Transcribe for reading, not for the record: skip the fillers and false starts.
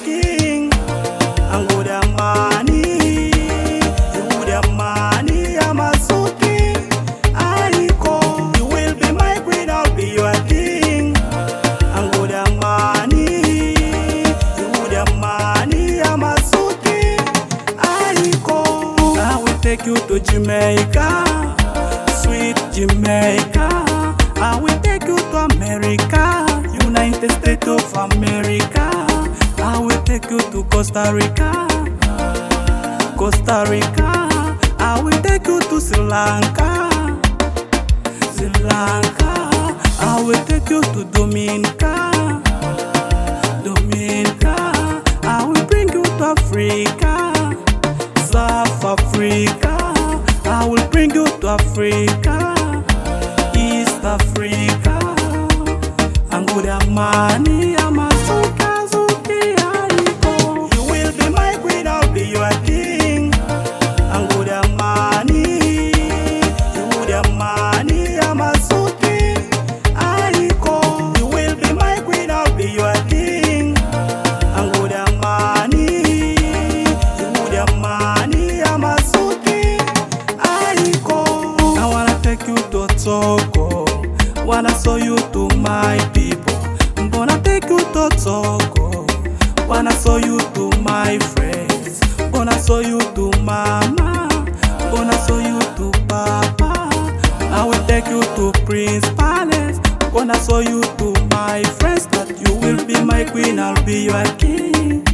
king. And go the money, you the money, I'm a king. I call, you will be my queen, I'll be your king. And go the money, you the money, I'm a king. I call, I will take you to Jamaica, sweet Jamaica. I will take you to America, United States of America. I will take you to Costa Rica, Costa Rica. I will take you to Sri Lanka, Sri Lanka. I will take you to Dominica, Dominica. I will bring you to Africa, South Africa. I will bring you to Africa, East Africa. And go the money, I'm a Zuki, I go. You will be my queen, I'll be your king. And go the money, you the money, I'm a Zuki, I go. You will be my queen, I'll be your king. And go the money, you the money, I'm a Zuki, I go. I wanna take you to Togo, wanna show you to my people. I'm gonna take you to Togo, wanna show you to my friends. Gonna show you to mama, gonna show you to papa. I will take you to Prince Palace, gonna show you to my friends that you will be my queen, I'll be your king.